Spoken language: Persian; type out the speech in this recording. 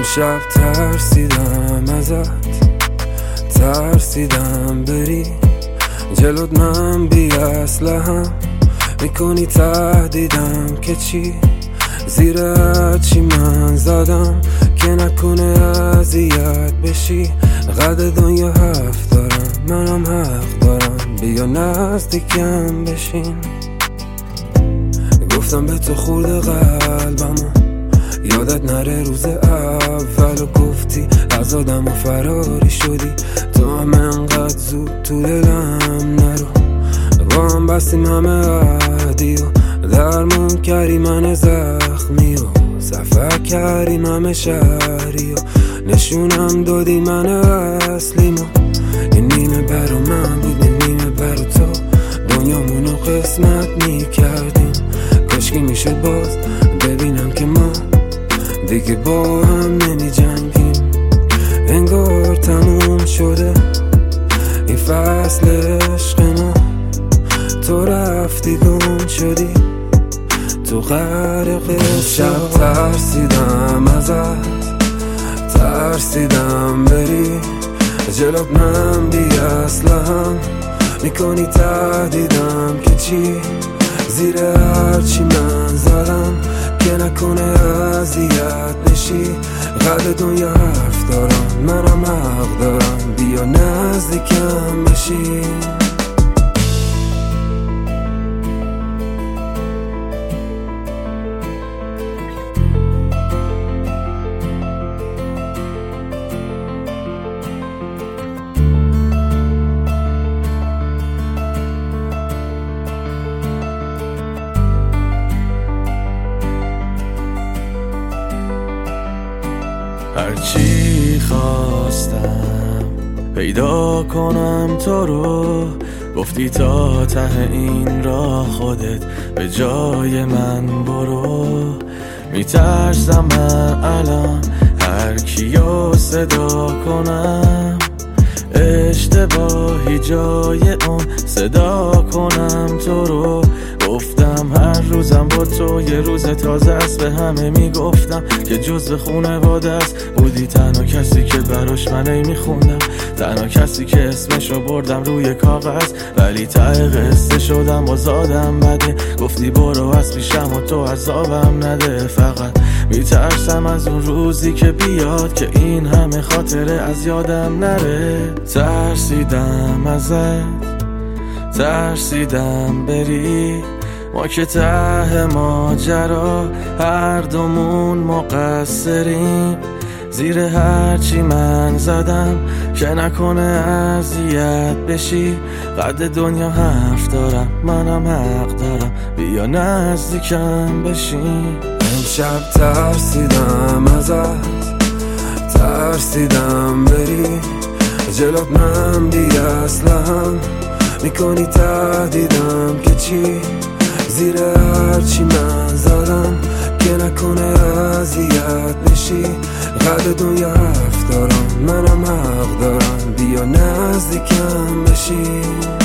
شب ترسیدم ازت، ترسیدم بری جلوت، من بی اسلحه‌ام میکنی تهدیدم که چی؟ زیر چی من زدم که نکنه اذیت بشی؟ قد دنیا هفت دارم، منم حق دارم، بیا نزدیکم بشین. گفتم به تو خورده قلبمو، یادت نره روز اول و گفتی از آدم و فراری شدی. تو هم انقدر زود تو دلم نرو، با هم بستیم همه عهدی و درمون کردی من زخمی و سفر کردیم همه شهری و نشونم دادی من اصلیمو. این نیمه برا من بود، این نیمه برا تو، دنیامونو قسمت میکردیم. کاشکی میشد باز ببینم که ما دیگه با هم نمی جنگیم. انگار تموم شده این فصل عشق ما، تو رفتی گم شدی تو غرق شب. ترسیدم ازت، ترسیدم بری جلوت، من بی اسلحه‌ام میکنی تهدیدم که چی؟ زیر هرچی من زدم که نکنه اذیت بشی. قد دنیا هفت دارم، منم حق دارم، بیا نزدیکم بشی. هرچی خواستم پیدا کنم تو رو، گفتی تا ته این راه خودت به جای من برو. میترسم من الان هر کیو صدا کنم، اشتباهی جای اون صدا کنم تو رو. گفتم هر روزم با تو یه روز تازه است، به همه میگفتم که جزو خونواده است. بودی تنها کسی که براش من میخوندم، تنها کسی که اسمشو بردم روی کاغذ، ولی ته قصه شدم و زادم بده. گفتی برو از پیشم و تو عذابم نده، فقط میترسم از اون روزی که بیاد که این همه خاطره از یادم نره. ترسیدم ازت، ترسیدم بری، ما که ته ماجرا هر دومون مقصریم. زیر هرچی من زدم که نکنه اذیت بشی. قد دنیا هفت دارم، منم حق دارم، بیا نزدیکم بشین. امشب ترسیدم ازت، ترسیدم بری جلوت، من بی اسلحه‌ام میکنی تهدیدم که چی؟ زیر هرچی من زدم که نکنه اذیت بشی. قد دنیا هفت دارم، منم حق دارم، بیا نزدیکم بشی.